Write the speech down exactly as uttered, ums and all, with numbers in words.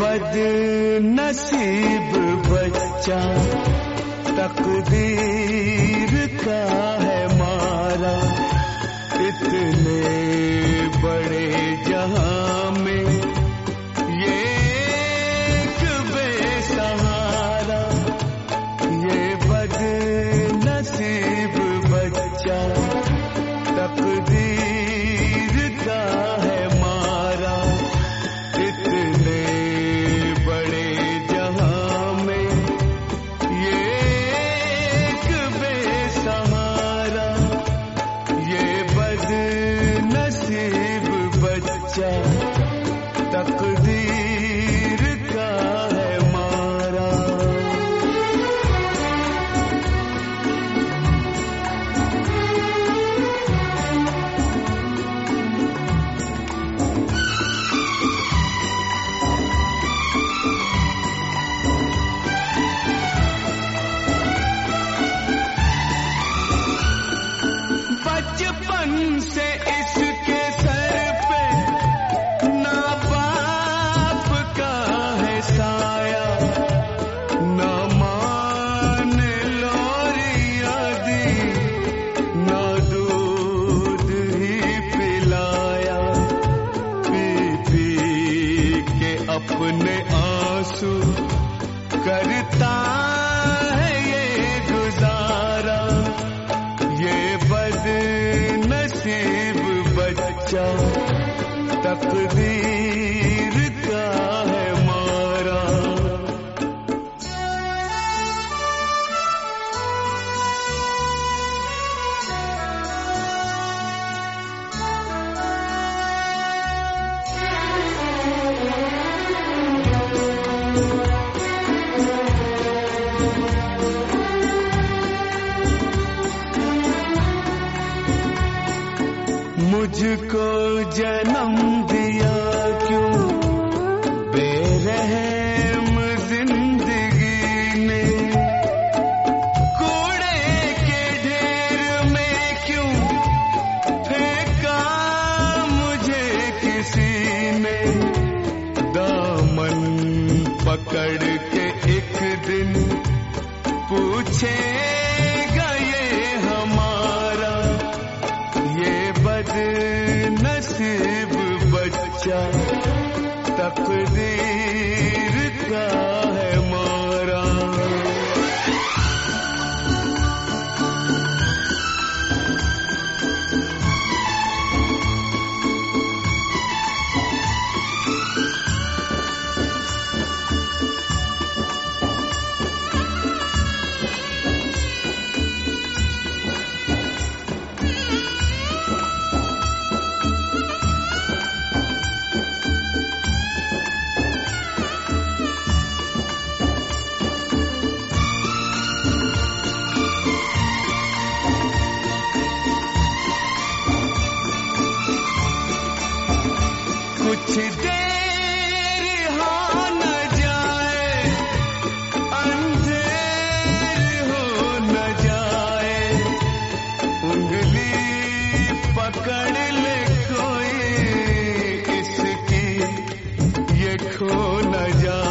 बदनसीब बच्चा तकदीर का है मारा, इतने बड़े जहां में ये एक बेसहारा। ये बदनसीब बच्चा तकदीर का है मारा, इतने बड़े जहां में ये एक बेसहारा। ये बदनसीब बच्चा तकदीर का है मारा। बचपन से इसके सर पे ना बाप का है साया, ना माँ ने लोरियां दी, ना दूध ही पिलाया। पी पी के अपने आंसू करता है ये गुजारा। ये बदनसीब बच्चा तकदीर का है मारा। मुझको जन्म दिया क्यों बेरहम जिंदगी ने, कूड़े के ढेर में क्यों फेंका मुझे किसी ने। दामन पकड़ के एक दिन पूछेगा ये हमारा। ये बदनसीब बच्चा तकदीर का है मारा। कुछ देर हो न जाए, अंधेर हो न जाए, उंगली पकड़ ले कोई इसकी ये खो न जाए।